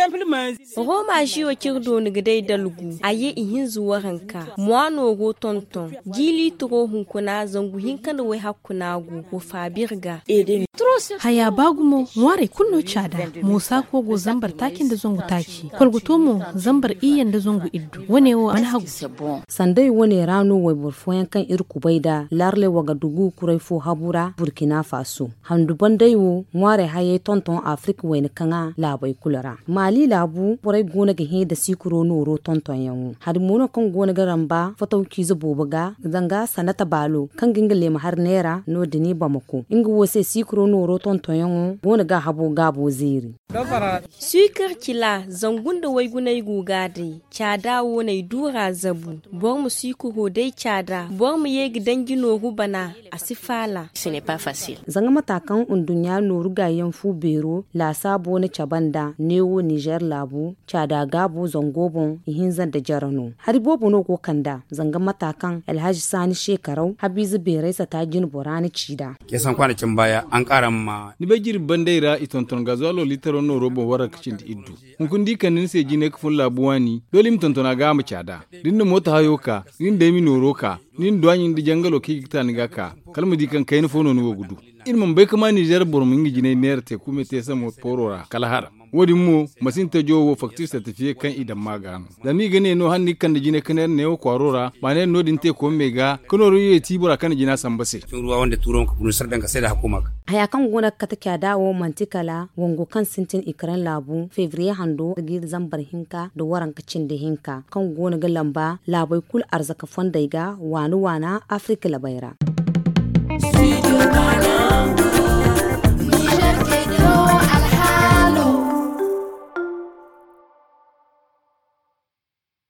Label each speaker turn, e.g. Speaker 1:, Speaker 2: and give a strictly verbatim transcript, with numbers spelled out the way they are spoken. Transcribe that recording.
Speaker 1: Roma shi wa kirdo ni gidai dalgu aye ihin zuwa ranka mwano go tonton gili toro hunkuna zangu hinkan wai hakunagu wo fabirga
Speaker 2: haya bagumo mware kunno chada musa ko go zambar takin da zongu taki kolguto mu zambar iyan da zongu iddu wane wo an hagu
Speaker 3: sandai wane rano wai burfoyan kan irku baida larle waga dugu kurai fo habura burkina faso handu bandai wo mware haye tonton afrika wai kanga labai kulara mali labu kurai gona ga he da sikuro noro tonton yan har mono kan gona ga ramba fatauki zubo baga zanga sanata balo kan gingale ma har nera no dini bamako inga wose sikuro noro tonton yan gona ga habo gabo ziri
Speaker 1: Sukar kila zangun da wai gunai gugade cada wonai dura zabu bor mu siku hodai cada bor mu ye gidan gino hubana asifala
Speaker 4: ce n'est pas facile
Speaker 3: zanga matakan undunya noru gayen fu bero la sabo ne cabanda newo Niger labu cada gabo zangobon ihinzan da jarano har bobo no ko kanda zanga matakan Alhaji Sani shekarau Habizu Berai ta jin borani cida
Speaker 5: kesan kwanakin baya an karan ma
Speaker 6: ni bai jir bandaira itonton gazalo litaro no robo wara kicin iddu hun kundi kanin se jine kfun labuwani dole mi tontona ga mu cada dinna mota hayoka nin da mi noroka nin duanyin di jangalo ki kita ni gaka kalmu di kan kayin fono no gudu ilmun bai kama Niger bormun ngi jine nerte kuma te samo porora kalahara wodi mu masinta jowo facture certifié kan idan magano da mi gane no hanni kan da jine kaner ne ko arora ba ne no din te ko mega kono ruye tibura kan jina sambase
Speaker 5: ruwa wanda turon ka bunu sardan ka sai da hukuma
Speaker 3: haya kan gona ka take dawo mantikala wongo kan sintin ikran labu fevrier hando da gir zambar hinka da waran kacin da hinka kan gona ga lamba labai kul arzaka fondaiga wani wana afrika labaira.